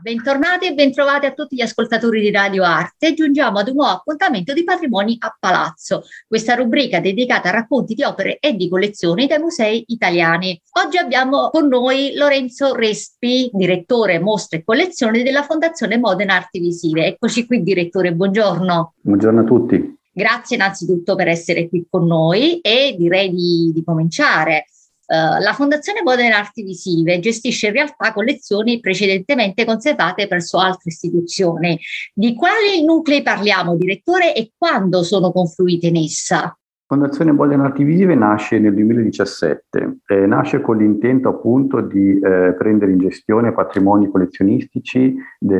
Bentornati e bentrovati a tutti gli ascoltatori di Radio Arte. Giungiamo ad un nuovo appuntamento di Patrimoni a Palazzo, questa rubrica dedicata a racconti di opere e di collezioni dai musei italiani. Oggi abbiamo con noi Lorenzo Respi, direttore mostre e collezioni della Fondazione Modena Arti Visive. Eccoci qui, direttore, buongiorno. Buongiorno a tutti. Grazie innanzitutto per essere qui con noi e direi di cominciare. La Fondazione Modena Arti Visive gestisce in realtà collezioni precedentemente conservate presso altre istituzioni. Di quali nuclei parliamo, direttore, e quando sono confluite in essa? Fondazione Modena Arti Visive nasce nel 2017, nasce con l'intento appunto di prendere in gestione patrimoni collezionistici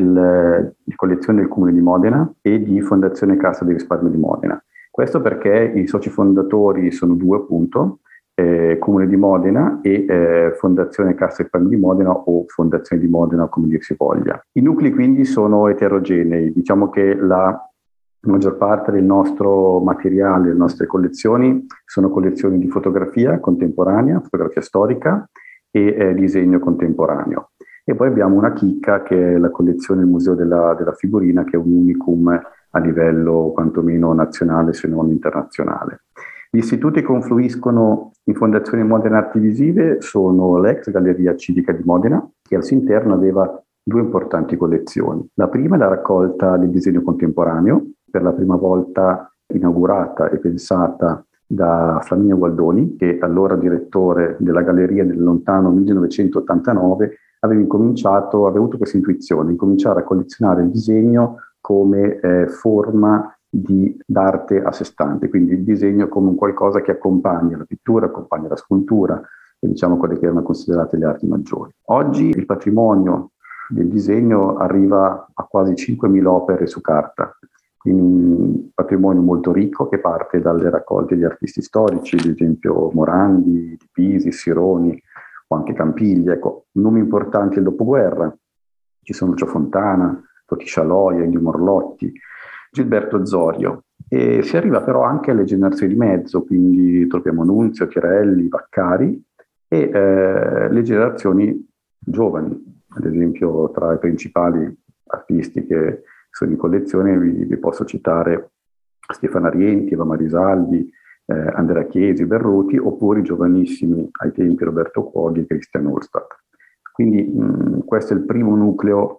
di collezioni del Comune di Modena e di Fondazione Cassa di Risparmio di Modena. Questo perché i soci fondatori sono due appunto, Comune di Modena e Fondazione Cassa di Risparmio di Modena o Fondazione di Modena, come dir si voglia. I nuclei quindi sono eterogenei, diciamo che la maggior parte del nostro materiale, le nostre collezioni sono collezioni di fotografia contemporanea, fotografia storica e disegno contemporaneo. E poi abbiamo una chicca che è la collezione del Museo della Figurina, che è un unicum a livello quantomeno nazionale se non internazionale. Gli istituti che confluiscono in Fondazione Modena Arti Visive sono l'ex Galleria Civica di Modena, che al suo interno aveva due importanti collezioni. La prima è la raccolta del disegno contemporaneo, per la prima volta inaugurata e pensata da Flaminio Gualdoni, che allora direttore della Galleria nel lontano 1989 aveva avuto questa intuizione, incominciare a collezionare il disegno come forma d'arte a sé stante, quindi il disegno come un qualcosa che accompagna la pittura, accompagna la scultura e diciamo quelle che erano considerate le arti maggiori. Oggi il patrimonio del disegno arriva a quasi 5.000 opere su carta, quindi un patrimonio molto ricco che parte dalle raccolte di artisti storici, ad esempio Morandi, Di Pisi, Sironi o anche Campiglia. Ecco, nomi importanti del dopoguerra, ci sono Lucio Fontana, Toti Scialoia, Ennio Morlotti, Gilberto Zorio, e si arriva però anche alle generazioni di mezzo, quindi troviamo Nunzio, Tirelli, Vaccari e le generazioni giovani. Ad esempio, tra i principali artisti che sono in collezione vi posso citare Stefano Arienti, Eva Marisaldi, Andrea Chiesi, Berruti, oppure i giovanissimi ai tempi Roberto Cuoghi e Christian Ulstadt. Quindi questo è il primo nucleo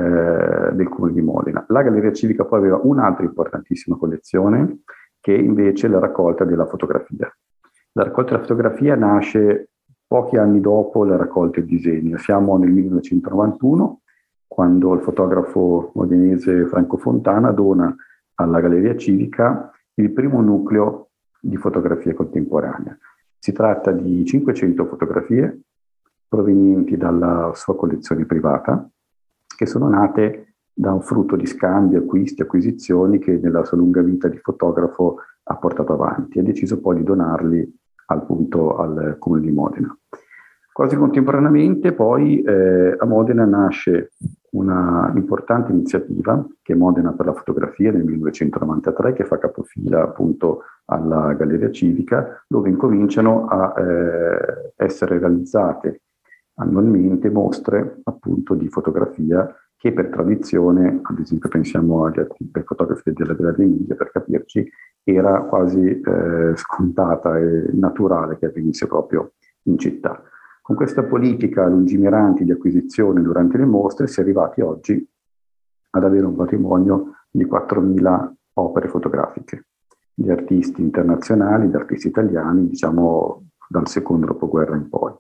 del Comune di Modena. La Galleria Civica poi aveva un'altra importantissima collezione, che invece è la raccolta della fotografia. La raccolta della fotografia nasce pochi anni dopo la raccolta del disegno. Siamo nel 1991, quando il fotografo modenese Franco Fontana dona alla Galleria Civica il primo nucleo di fotografia contemporanea. Si tratta di 500 fotografie provenienti dalla sua collezione privata, che sono nate da un frutto di scambi, acquisti, acquisizioni che nella sua lunga vita di fotografo ha portato avanti e ha deciso poi di donarli al Comune di Modena. Quasi contemporaneamente poi a Modena nasce una importante iniziativa che è Modena per la fotografia nel 1993, che fa capofila appunto alla Galleria Civica, dove incominciano a essere realizzate annualmente mostre appunto di fotografia che per tradizione, ad esempio pensiamo agli fotografi della Villa d'Emilia, per capirci, era quasi scontata e naturale che avvenisse proprio in città. Con questa politica lungimirante di acquisizione durante le mostre si è arrivati oggi ad avere un patrimonio di 4.000 opere fotografiche di artisti internazionali, di artisti italiani, diciamo dal secondo dopoguerra in poi.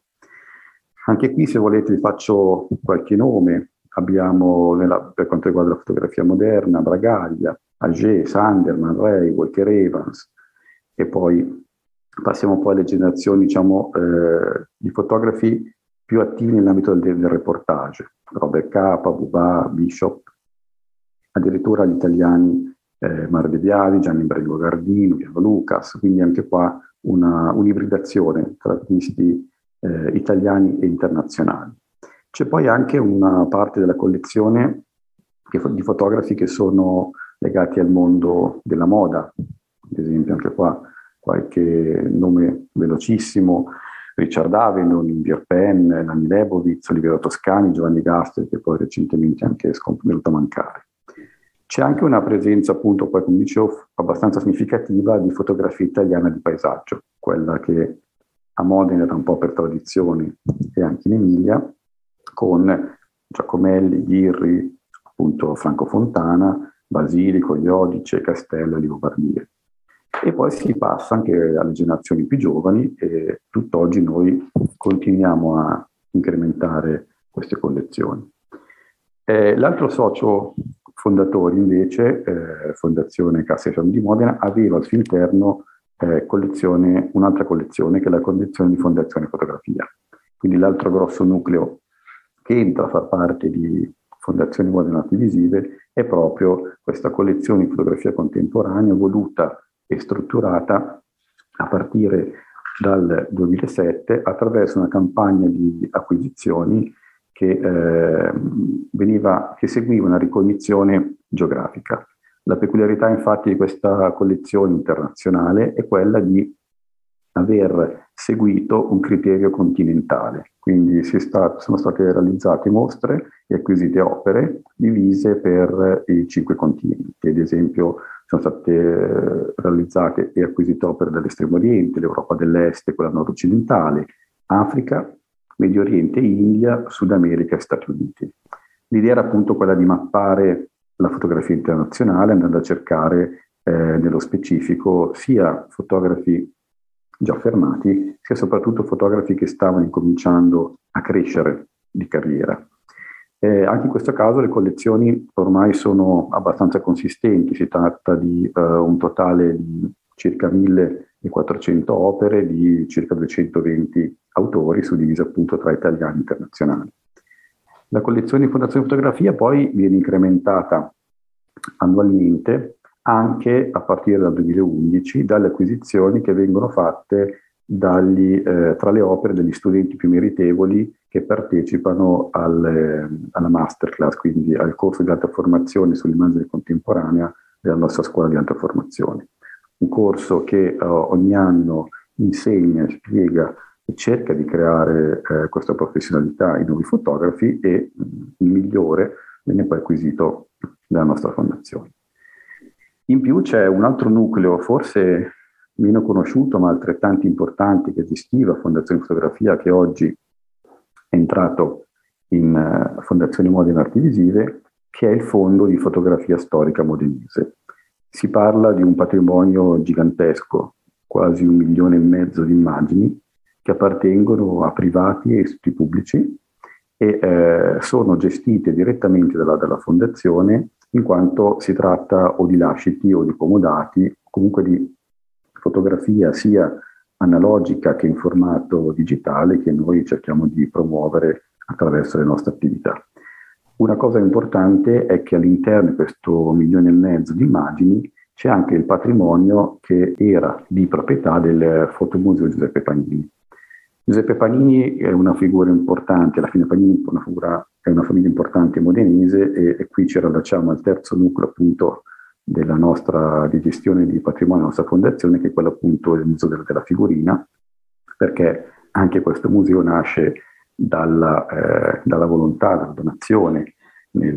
Anche qui, se volete, vi faccio qualche nome. Abbiamo, per quanto riguarda la fotografia moderna, Bragaglia, Auger, Sanderman, Rey, Walker Evans, e poi passiamo poi alle generazioni, diciamo, di fotografi più attivi nell'ambito del reportage. Robert Capa, Bubà, Bishop, addirittura gli italiani Mario De Biasi, Gianni Brego Gardino, Piero Lucas, quindi anche qua un'ibridazione tra artisti italiani e internazionali. C'è poi anche una parte della collezione di fotografi che sono legati al mondo della moda, ad esempio anche qua qualche nome velocissimo, Richard Avedon, Virpen, Nanni Lebovitz, Oliviero Toscani, Giovanni Gastri, che poi recentemente anche è venuto a mancare. C'è anche una presenza, appunto, poi come dicevo, abbastanza significativa di fotografia italiana di paesaggio, quella che a Modena era un po' per tradizione e anche in Emilia, con Giacomelli, Ghirri, appunto Franco Fontana, Basilico, Iodice, Castello e Livo Barbieri. E poi si passa anche alle generazioni più giovani e tutt'oggi noi continuiamo a incrementare queste collezioni. L'altro socio fondatore invece, Fondazione Cassa e Fiamme di Modena, aveva al suo interno un'altra collezione che è la collezione di Fondazione Fotografia. Quindi l'altro grosso nucleo che entra a far parte di Fondazione Modena Arti Visive è proprio questa collezione di fotografia contemporanea voluta e strutturata a partire dal 2007 attraverso una campagna di acquisizioni che seguiva una ricognizione geografica. La peculiarità infatti di questa collezione internazionale è quella di aver seguito un criterio continentale, quindi sono state realizzate mostre e acquisite opere divise per i 5 continenti. Ad esempio sono state realizzate e acquisite opere dall'Estremo Oriente, l'Europa dell'Est, quella nord-occidentale, Africa, Medio Oriente, India, Sud America e Stati Uniti. L'idea era appunto quella di mappare la fotografia internazionale andando a cercare nello specifico sia fotografi già fermati, sia soprattutto fotografi che stavano incominciando a crescere di carriera. Anche in questo caso le collezioni ormai sono abbastanza consistenti, si tratta di un totale di circa 1400 opere di circa 220 autori, suddivise appunto tra italiani e internazionali. La collezione di Fondazione Fotografia poi viene incrementata annualmente anche a partire dal 2011 dalle acquisizioni che vengono fatte tra le opere degli studenti più meritevoli che partecipano alla masterclass, quindi al corso di alta formazione sull'immagine contemporanea della nostra scuola di alta formazione. Un corso che ogni anno insegna, spiega e cerca di creare questa professionalità ai nuovi fotografi e il migliore viene poi acquisito dalla nostra fondazione. In più c'è un altro nucleo, forse meno conosciuto ma altrettanto importante, che gestiva Fondazione Fotografia, che oggi è entrato in Fondazione Modena Arti Visive, che è il Fondo di Fotografia Storica Modenese. Si parla di un patrimonio gigantesco, quasi 1,5 milioni di immagini, che appartengono a privati e istituti pubblici e sono gestite direttamente dalla Fondazione, in quanto si tratta o di lasciti o di comodati, comunque di fotografia sia analogica che in formato digitale che noi cerchiamo di promuovere attraverso le nostre attività. Una cosa importante è che all'interno di questo 1,5 milioni di immagini c'è anche il patrimonio che era di proprietà del Fotomuseo Giuseppe Panini. Giuseppe Panini è una figura importante, alla fine Panini è una famiglia importante modenese e qui ci rallacciamo al terzo nucleo appunto della nostra di gestione di patrimonio della nostra fondazione, che è quello appunto del Museo della Figurina, perché anche questo museo nasce dalla volontà, dalla donazione nel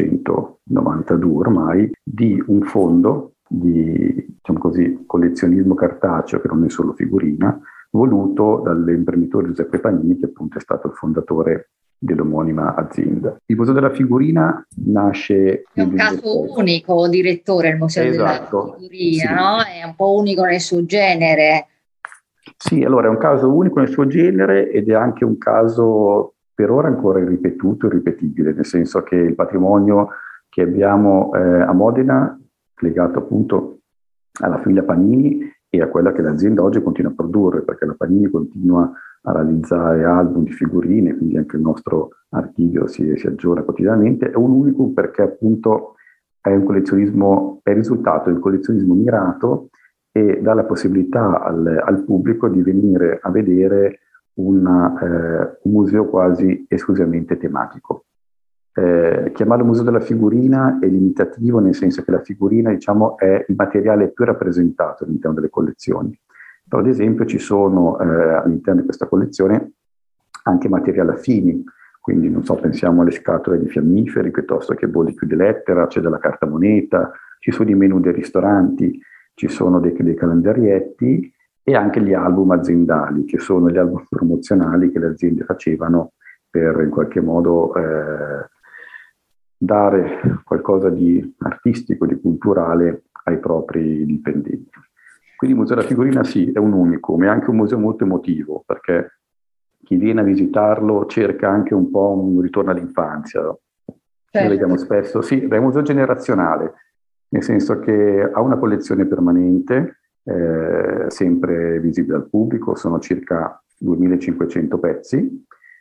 1992 ormai di un fondo di, diciamo così, collezionismo cartaceo, che non è solo figurina, voluto dall'imprenditore Giuseppe Panini, che appunto è stato il fondatore dell'omonima azienda. Il Museo della Figurina nasce... È un caso unico, direttore, il Museo della Figurina, sì. No? È un po' unico nel suo genere. Sì, allora è un caso unico nel suo genere ed è anche un caso per ora ancora irripetuto e irripetibile, nel senso che il patrimonio che abbiamo a Modena, legato appunto alla famiglia Panini e a quella che l'azienda oggi continua a produrre, perché la Panini continua a realizzare album di figurine, quindi anche il nostro archivio si aggiorna quotidianamente, è un unicum perché appunto è un collezionismo, è il risultato del collezionismo mirato e dà la possibilità al pubblico di venire a vedere un museo quasi esclusivamente tematico. Chiamarlo Museo della Figurina è limitativo, nel senso che la figurina, diciamo, è il materiale più rappresentato all'interno delle collezioni. Però, ad esempio, ci sono all'interno di questa collezione anche materiali affini, quindi non so, pensiamo alle scatole di fiammiferi piuttosto che bolli chiude lettera, c'è della carta moneta, ci sono i menù dei ristoranti, ci sono dei calendarietti e anche gli album aziendali, che sono gli album promozionali che le aziende facevano per in qualche modo dare qualcosa di artistico, di culturale ai propri dipendenti. Quindi il Museo della Figurina sì, è un unicum, è anche un museo molto emotivo, perché chi viene a visitarlo cerca anche un po' un ritorno all'infanzia. Noi vediamo spesso, sì, è un museo generazionale, nel senso che ha una collezione permanente, sempre visibile al pubblico, sono circa 2500 pezzi,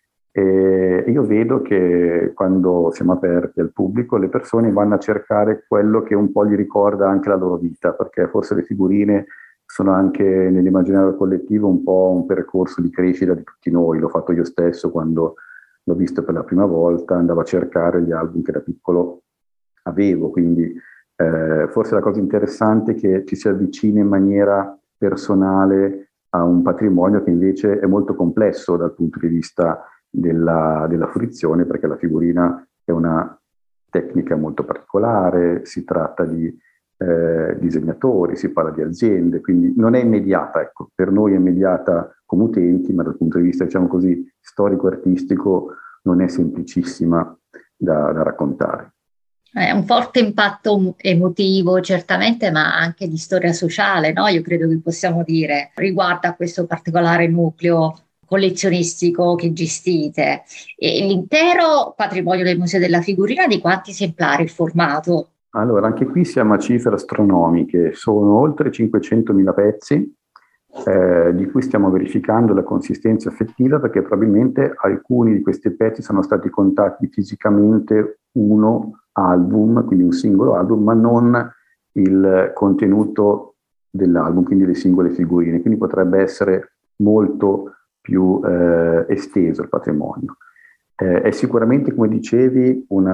e io vedo che quando siamo aperti al pubblico le persone vanno a cercare quello che un po' gli ricorda anche la loro vita, perché forse le figurine sono anche nell'immaginario collettivo un po' un percorso di crescita di tutti noi. L'ho fatto io stesso quando l'ho visto per la prima volta, andavo a cercare gli album che da piccolo avevo, quindi forse la cosa interessante è che ci si avvicina in maniera personale a un patrimonio che invece è molto complesso dal punto di vista della fruizione, perché la figurina è una tecnica molto particolare, si tratta di disegnatori, si parla di aziende, quindi non è immediata, ecco, per noi è immediata come utenti, ma dal punto di vista, diciamo così, storico-artistico non è semplicissima da raccontare. È un forte impatto emotivo, certamente, ma anche di storia sociale, no? Io credo che possiamo dire riguardo a questo particolare nucleo collezionistico che gestite. E l'intero patrimonio del Museo della Figurina, di quanti esemplari è formato? Allora, anche qui siamo a cifre astronomiche, sono oltre 500.000 pezzi, di cui stiamo verificando la consistenza effettiva, perché probabilmente alcuni di questi pezzi sono stati contati fisicamente uno album, quindi un singolo album, ma non il contenuto dell'album, quindi le singole figurine, quindi potrebbe essere molto più esteso il patrimonio. È sicuramente, come dicevi, un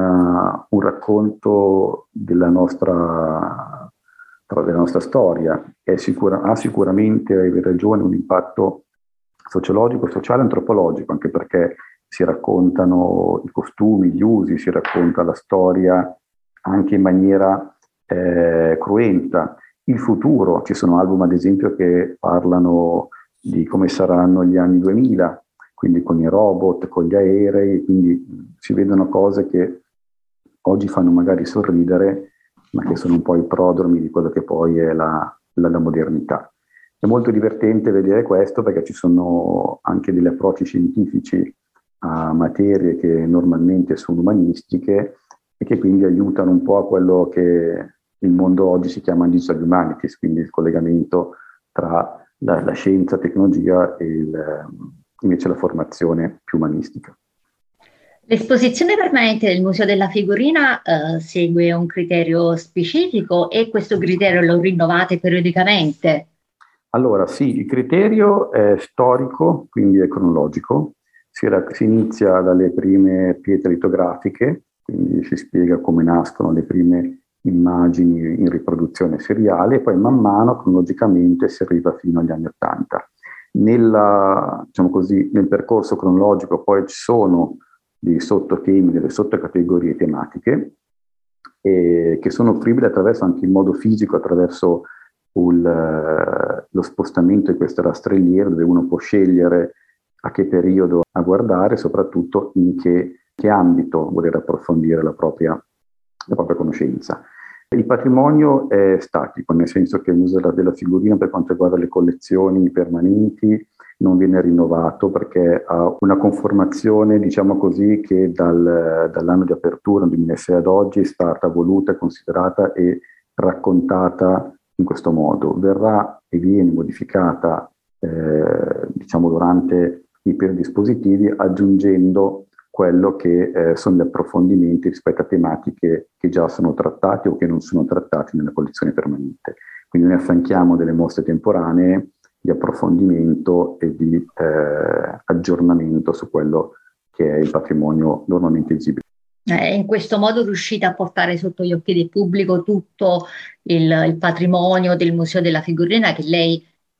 racconto della nostra storia, ha sicuramente, hai ragione, un impatto sociologico, sociale e antropologico, anche perché si raccontano i costumi, gli usi, si racconta la storia anche in maniera cruenta. Il futuro, ci sono album ad esempio che parlano di come saranno gli anni 2000, quindi con i robot, con gli aerei, quindi si vedono cose che oggi fanno magari sorridere, ma che sono un po' i prodromi di quello che poi è la modernità. È molto divertente vedere questo perché ci sono anche degli approcci scientifici a materie che normalmente sono umanistiche e che quindi aiutano un po' a quello che il mondo oggi si chiama digital humanities, quindi il collegamento tra la scienza, la tecnologia e invece la formazione più umanistica. L'esposizione permanente del Museo della Figurina segue un criterio specifico e questo criterio lo rinnovate periodicamente? Allora sì, il criterio è storico, quindi è cronologico, si inizia dalle prime pietre litografiche, quindi si spiega come nascono le prime immagini in riproduzione seriale e poi man mano cronologicamente si arriva fino agli anni '80. Diciamo così, nel percorso cronologico poi ci sono dei sottotemi, delle sottocategorie tematiche che sono fruibili attraverso anche in modo fisico, attraverso lo spostamento di queste rastrelliere dove uno può scegliere a che periodo a guardare, soprattutto in che ambito voler approfondire la propria conoscenza. Il patrimonio è statico, nel senso che il Museo della Figurina, per quanto riguarda le collezioni permanenti, non viene rinnovato perché ha una conformazione, diciamo così, che dall'anno di apertura, nel 2006 ad oggi, è stata voluta, considerata e raccontata in questo modo. Verrà e viene modificata, diciamo, durante i periodi espositivi, aggiungendo quello che sono gli approfondimenti rispetto a tematiche che già sono trattate o che non sono trattate nella collezione permanente. Quindi noi affianchiamo delle mostre temporanee di approfondimento e di aggiornamento su quello che è il patrimonio normalmente visibile. In questo modo riuscite a portare sotto gli occhi del pubblico tutto il patrimonio del Museo della Figurina che lei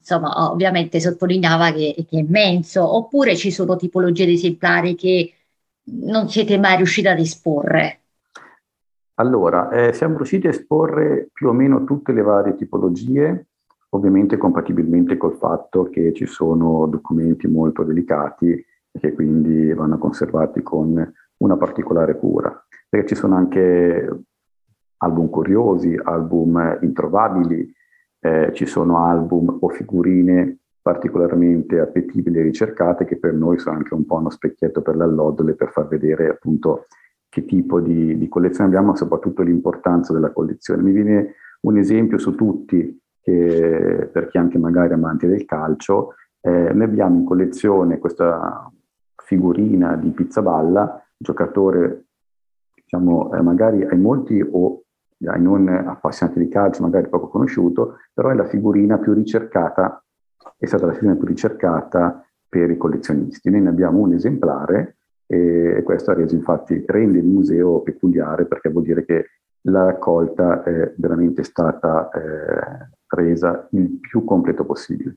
insomma, ovviamente sottolineava che è immenso, oppure ci sono tipologie di esemplari che non siete mai riusciti ad esporre? Allora, siamo riusciti a esporre più o meno tutte le varie tipologie, ovviamente compatibilmente col fatto che ci sono documenti molto delicati e che quindi vanno conservati con una particolare cura, perché ci sono anche album curiosi, album introvabili, ci sono album o figurine particolarmente appetibili e ricercate che per noi sono anche un po' uno specchietto per l'allodole per far vedere appunto che tipo di collezione abbiamo, ma soprattutto l'importanza della collezione. Mi viene un esempio su tutti, che, per chi è anche magari amante del calcio, noi abbiamo in collezione questa figurina di Pizzaballa, giocatore, diciamo, magari ai molti o ai non appassionati di calcio, magari poco conosciuto, però è la figurina più ricercata, è stata la figurina più ricercata per i collezionisti. Noi ne abbiamo un esemplare e questo ha reso, infatti, rende il museo peculiare perché vuol dire che la raccolta è veramente stata resa il più completo possibile.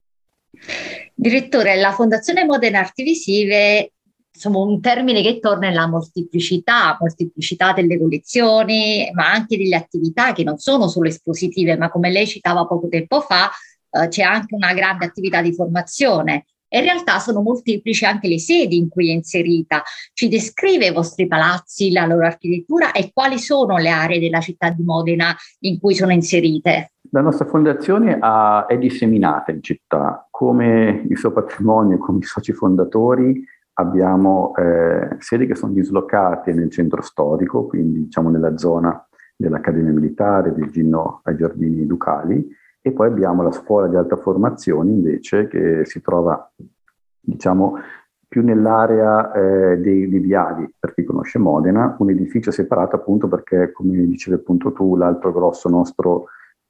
Direttore, la Fondazione Modena Arti Visive, insomma, un termine che torna è la molteplicità delle collezioni, ma anche delle attività che non sono solo espositive, ma come lei citava poco tempo fa, c'è anche una grande attività di formazione. E in realtà sono molteplici anche le sedi in cui è inserita. Ci descrive i vostri palazzi, la loro architettura e quali sono le aree della città di Modena in cui sono inserite? La nostra fondazione è disseminata in città, come il suo patrimonio, come i soci fondatori, abbiamo sedi che sono dislocate nel centro storico, quindi diciamo nella zona dell'Accademia Militare, del Ginno ai Giardini Ducali, e poi abbiamo la scuola di alta formazione invece che si trova, diciamo, più nell'area dei viali, per chi conosce Modena, un edificio separato appunto perché, come dicevi appunto tu, l'altro grosso nostro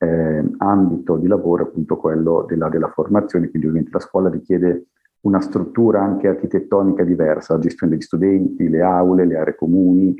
ambito di lavoro è appunto quello della formazione, quindi ovviamente la scuola richiede una struttura anche architettonica diversa, la gestione degli studenti, le aule, le aree comuni,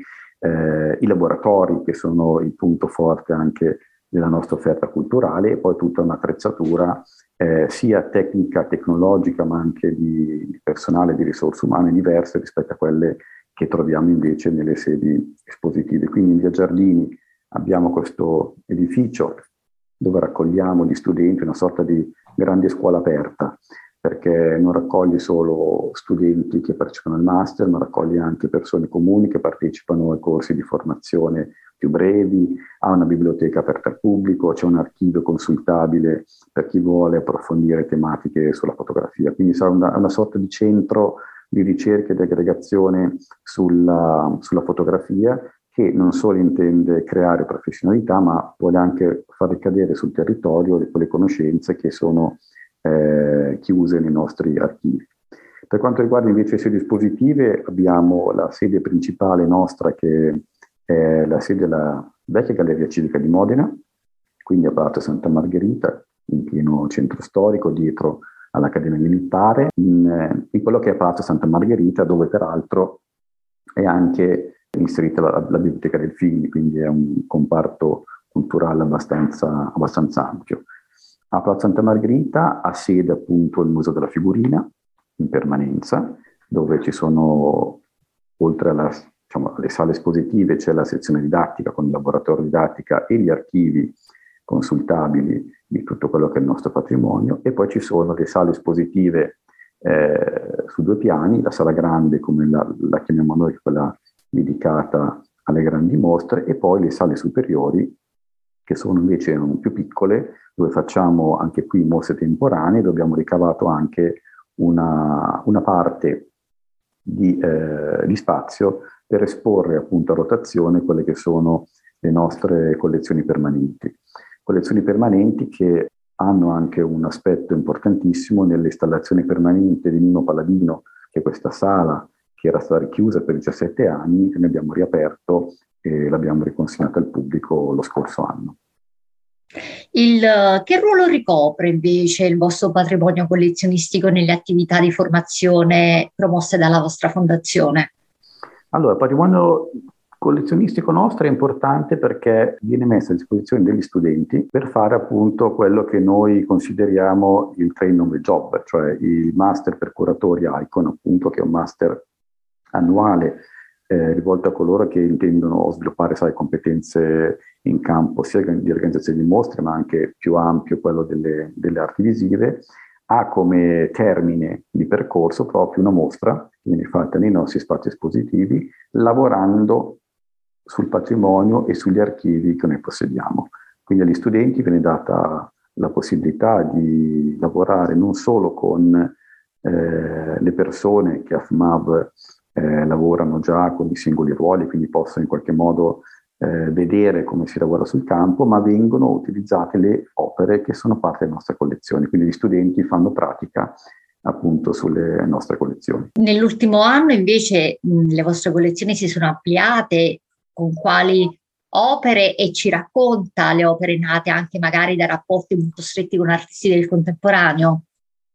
i laboratori che sono il punto forte anche della nostra offerta culturale e poi tutta un'attrezzatura sia tecnica, tecnologica, ma anche di personale, di risorse umane diverse rispetto a quelle che troviamo invece nelle sedi espositive. Quindi in Via Giardini abbiamo questo edificio dove raccogliamo gli studenti, una sorta di grande scuola aperta, perché non raccoglie solo studenti che partecipano al master, ma raccoglie anche persone comuni che partecipano ai corsi di formazione più brevi, ha una biblioteca aperta al pubblico, c'è un archivio consultabile per chi vuole approfondire tematiche sulla fotografia. Quindi sarà una sorta di centro di ricerca e di aggregazione sulla fotografia che non solo intende creare professionalità, ma vuole anche far ricadere sul territorio quelle conoscenze che sono chiuse nei nostri archivi. Per quanto riguarda invece le sedi espositive, abbiamo la sede principale nostra che è la sede della vecchia Galleria Civica di Modena, quindi a Palazzo Santa Margherita, in pieno centro storico, dietro all'Accademia Militare, in quello che è Palazzo Santa Margherita, dove peraltro è anche inserita la Biblioteca del Figli, quindi è un comparto culturale abbastanza ampio. A Palazzo Santa Margherita ha sede appunto il Museo della Figurina, in permanenza, dove ci sono, oltre alle sale espositive, c'è la sezione didattica con il laboratorio didattica e gli archivi consultabili di tutto quello che è il nostro patrimonio, e poi ci sono le sale espositive su 2 piani, la sala grande, come la chiamiamo noi, quella dedicata alle grandi mostre, e poi le sale superiori, che sono invece più piccole, dove facciamo anche qui mostre temporanee, dove abbiamo ricavato anche una parte di spazio per esporre appunto a rotazione quelle che sono le nostre collezioni permanenti. Collezioni permanenti che hanno anche un aspetto importantissimo nell'installazione permanente di Nino Paladino, che è questa sala che era stata chiusa per 17 anni, che ne abbiamo riaperto e l'abbiamo riconsegnato al pubblico lo scorso anno. Che ruolo ricopre invece il vostro patrimonio collezionistico nelle attività di formazione promosse dalla vostra fondazione? Allora, il patrimonio collezionistico nostro è importante perché viene messo a disposizione degli studenti per fare appunto quello che noi consideriamo il train on the job, cioè il master per curatori Icon, appunto, che è un master annuale rivolto a coloro che intendono sviluppare, competenze in campo sia di organizzazione di mostre, ma anche più ampio quello delle arti visive. Ha come termine di percorso proprio una mostra che viene fatta nei nostri spazi espositivi, lavorando sul patrimonio e sugli archivi che noi possediamo. Quindi agli studenti viene data la possibilità di lavorare non solo con le persone che a FMAV lavorano già con i singoli ruoli, quindi possono in qualche modo vedere come si lavora sul campo, ma vengono utilizzate le opere che sono parte delle nostre collezioni, quindi gli studenti fanno pratica appunto sulle nostre collezioni. Nell'ultimo anno invece le vostre collezioni si sono ampliate, con quali opere, e ci racconta le opere nate anche magari da rapporti molto stretti con artisti del contemporaneo?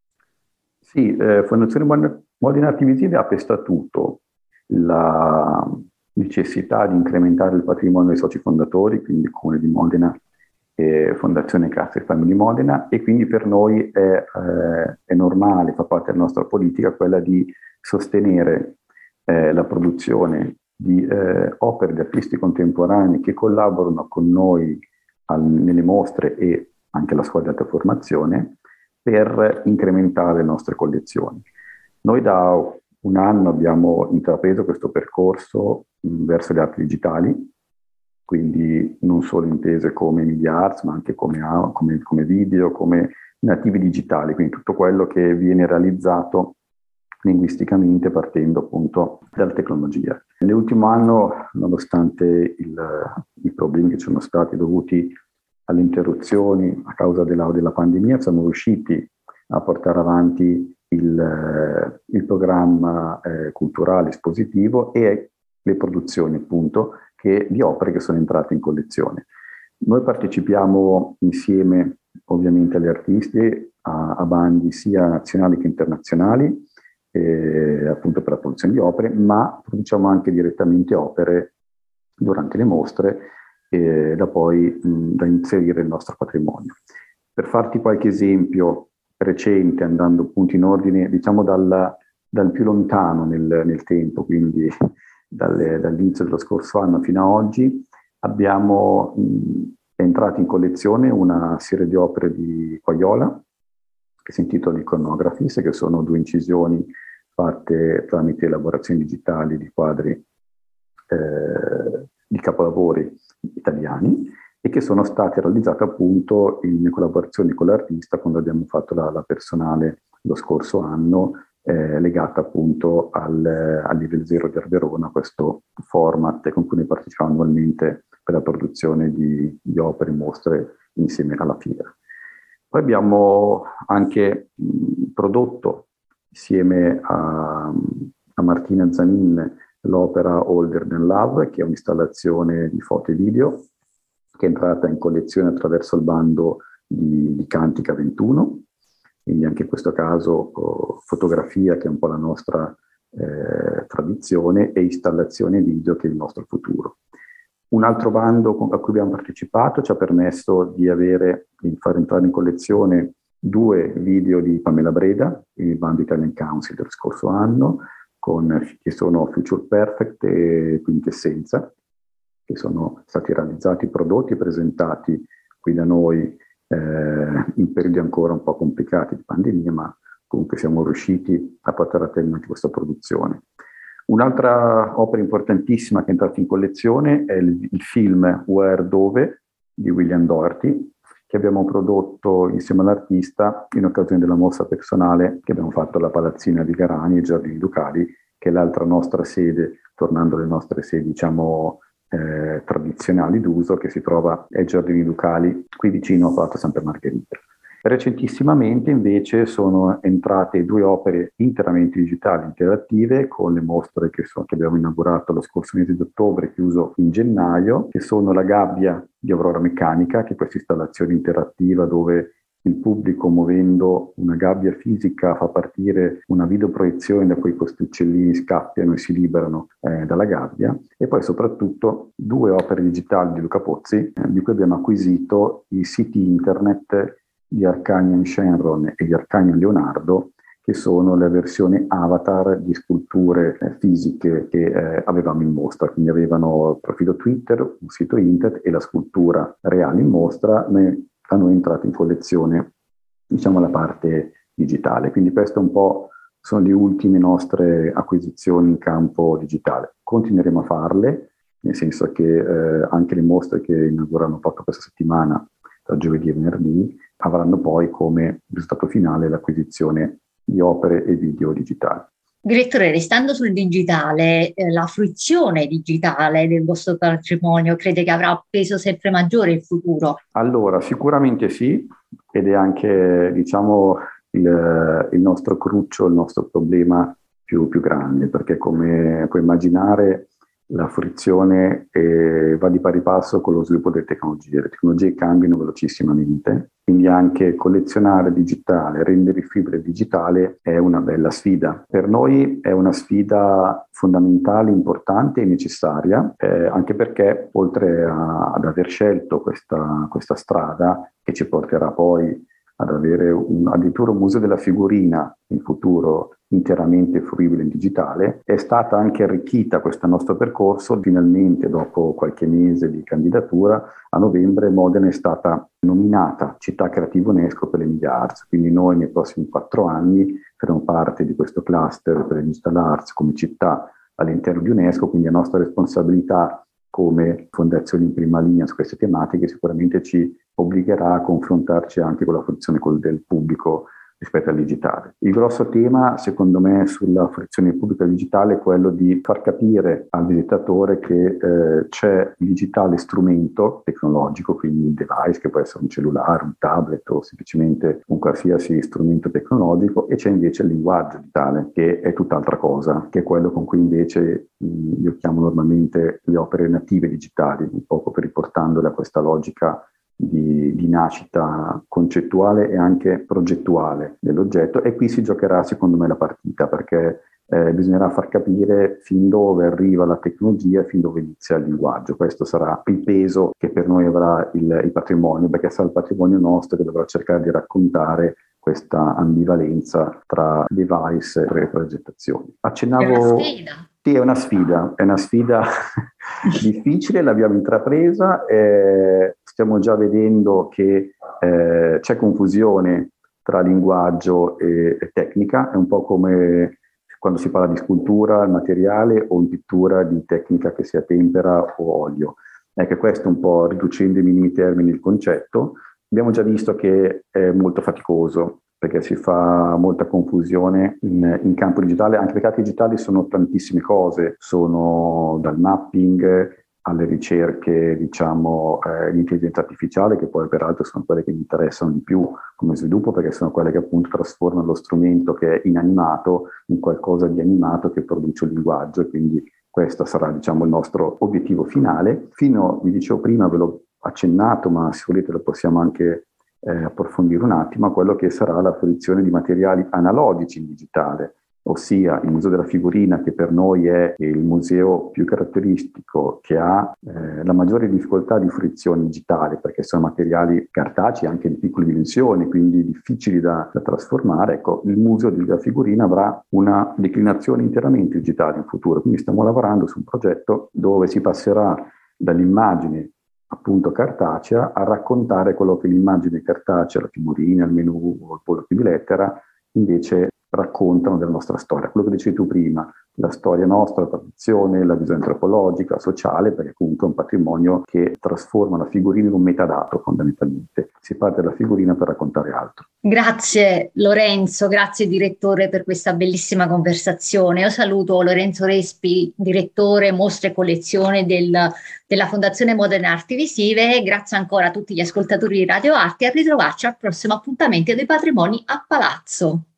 Sì, Fondazione Modena Arti Visive ha pestato la necessità di incrementare il patrimonio dei soci fondatori, quindi Comune di Modena e Fondazione Cassa e Famiglia di Modena, e quindi per noi è normale, fa parte della nostra politica, quella di sostenere la produzione di opere di artisti contemporanei che collaborano con noi nelle mostre e anche la scuola di alta formazione per incrementare le nostre collezioni. Noi da un anno abbiamo intrapreso questo percorso verso le arti digitali, quindi non solo intese come media arts, ma anche come video, come nativi digitali, quindi tutto quello che viene realizzato linguisticamente partendo appunto dalla tecnologia. Nell'ultimo anno, nonostante i problemi che ci sono stati dovuti alle interruzioni a causa della pandemia, siamo riusciti a portare avanti il programma culturale espositivo e le produzioni appunto di opere che sono entrate in collezione. Noi partecipiamo insieme ovviamente agli artisti a bandi sia nazionali che internazionali appunto per la produzione di opere, ma produciamo anche direttamente opere durante le mostre da inserire nel nostro patrimonio. Per farti qualche esempio recente, andando appunto in ordine, diciamo dal più lontano nel tempo, quindi dall'inizio dello scorso anno fino a oggi, abbiamo entrato in collezione una serie di opere di Quagliola, che si intitola Iconographies, che sono 2 incisioni fatte tramite elaborazioni digitali di quadri di capolavori italiani, e che sono state realizzate appunto in collaborazione con l'artista quando abbiamo fatto la personale lo scorso anno, legata appunto al Livello Zero di Verona, questo format con cui ne partecipiamo annualmente per la produzione di opere e mostre insieme alla fiera. Poi abbiamo anche prodotto insieme a Martina Zanin l'opera Older Than Love, che è un'installazione di foto e video che è entrata in collezione attraverso il bando di Cantica 21, quindi anche in questo caso fotografia, che è un po' la nostra tradizione, e installazione video, che è il nostro futuro. Un altro bando a cui abbiamo partecipato ci ha permesso di far entrare in collezione 2 video di Pamela Breda, il bando Italian Council del scorso anno, che sono Future Perfect e Quintessenza, che sono stati realizzati, prodotti e presentati qui da noi in periodi ancora un po' complicati di pandemia, ma comunque siamo riusciti a portare a termine questa produzione. Un'altra opera importantissima che è entrata in collezione è il film Where Dove di William Doherty, che abbiamo prodotto insieme all'artista in occasione della mostra personale che abbiamo fatto alla Palazzina di Garani e Giardini Ducali, che è l'altra nostra sede, tornando alle nostre sedi diciamo tradizionali d'uso, che si trova ai Giardini Ducali, qui vicino a Palazzo Santa Margherita. Recentissimamente invece sono entrate 2 opere interamente digitali interattive con le mostre che abbiamo inaugurato lo scorso mese di ottobre, chiuso in gennaio, che sono La Gabbia di Aurora Meccanica, che è questa installazione interattiva dove il pubblico, muovendo una gabbia fisica, fa partire una videoproiezione da cui questi uccellini scappiano e si liberano dalla gabbia, e poi soprattutto 2 opere digitali di Luca Pozzi, di cui abbiamo acquisito i siti internet di Arcanian Shenron e di Arcanian Leonardo, che sono le versioni avatar di sculture fisiche che avevamo in mostra. Quindi avevano il profilo Twitter, un sito internet e la scultura reale in mostra. Noi hanno entrato in collezione, diciamo, la parte digitale. Quindi questo un po' sono le ultime nostre acquisizioni in campo digitale. Continueremo a farle, nel senso che anche le mostre che inaugurano proprio questa settimana, tra giovedì e venerdì, avranno poi come risultato finale l'acquisizione di opere e video digitali. Direttore, restando sul digitale, la fruizione digitale del vostro patrimonio crede che avrà un peso sempre maggiore in futuro? Allora, sicuramente sì, ed è anche, diciamo, il nostro cruccio, il nostro problema più grande, perché come puoi immaginare la fruizione va di pari passo con lo sviluppo delle tecnologie. Le tecnologie cambiano velocissimamente, quindi anche collezionare digitale, rendere fibre digitale è una bella sfida. Per noi è una sfida fondamentale, importante e necessaria, anche perché oltre ad aver scelto questa strada che ci porterà poi ad avere addirittura un museo della figurina in futuro interamente fruibile in digitale, è stata anche arricchita questo nostro percorso. Finalmente, dopo qualche mese di candidatura, a novembre Modena è stata nominata Città Creativa UNESCO per le Media Arts, quindi noi nei prossimi 4 anni faremo parte di questo cluster per le Digital Arts come città all'interno di UNESCO, quindi è nostra responsabilità come fondazione in prima linea su queste tematiche sicuramente ci obbligherà a confrontarci anche con la fruizione del pubblico rispetto al digitale. Il grosso tema, secondo me, sulla fruizione pubblica digitale è quello di far capire al visitatore che c'è il digitale strumento tecnologico, quindi un device che può essere un cellulare, un tablet o semplicemente un qualsiasi strumento tecnologico, e c'è invece il linguaggio digitale, che è tutt'altra cosa, che è quello con cui invece io chiamo normalmente le opere native digitali, un po' riportandole a questa logica di nascita concettuale e anche progettuale dell'oggetto, e qui si giocherà secondo me la partita, perché bisognerà far capire fin dove arriva la tecnologia e fin dove inizia il linguaggio. Questo sarà il peso che per noi avrà il patrimonio, perché sarà il patrimonio nostro che dovrà cercare di raccontare questa ambivalenza tra device e progettazione. Accennavo... È una sfida. Sì, è una sfida difficile, l'abbiamo intrapresa, stiamo già vedendo che c'è confusione tra linguaggio e tecnica, è un po' come quando si parla di scultura, materiale, o in pittura di tecnica che sia tempera o olio. Ecco, questo un po' riducendo in minimi termini il concetto. Abbiamo già visto che è molto faticoso, perché si fa molta confusione in campo digitale, anche perché i dati digitali sono tantissime cose, sono dal mapping alle ricerche, diciamo, di intelligenza artificiale, che poi peraltro sono quelle che mi interessano di più come sviluppo, perché sono quelle che appunto trasformano lo strumento che è inanimato in qualcosa di animato che produce un linguaggio, e quindi questo sarà, diciamo, il nostro obiettivo finale. Fino, vi dicevo prima, ve l'ho accennato, ma se volete lo possiamo anche approfondire un attimo, a quello che sarà la fruizione di materiali analogici in digitale, ossia il Museo della Figurina, che per noi è il museo più caratteristico, che ha la maggiore difficoltà di fruizione digitale, perché sono materiali cartacei anche di piccole dimensioni, quindi difficili da trasformare. Ecco, il Museo della Figurina avrà una declinazione interamente digitale in futuro, quindi stiamo lavorando su un progetto dove si passerà dall'immagine appunto cartacea a raccontare quello che l'immagine cartacea, la figurina, il menù o il pollice di lettera invece raccontano della nostra storia. Quello che dicevi tu prima, la storia nostra, la tradizione, la visione antropologica, sociale, perché comunque è un patrimonio che trasforma la figurina in un metadato fondamentalmente. Si parte dalla figurina per raccontare altro. Grazie Lorenzo, grazie direttore per questa bellissima conversazione. Io saluto Lorenzo Respi, direttore mostre e collezione della Fondazione Modena Arti Visive, e grazie ancora a tutti gli ascoltatori di Radio Arte, e a ritrovarci al prossimo appuntamento dei Patrimoni a Palazzo.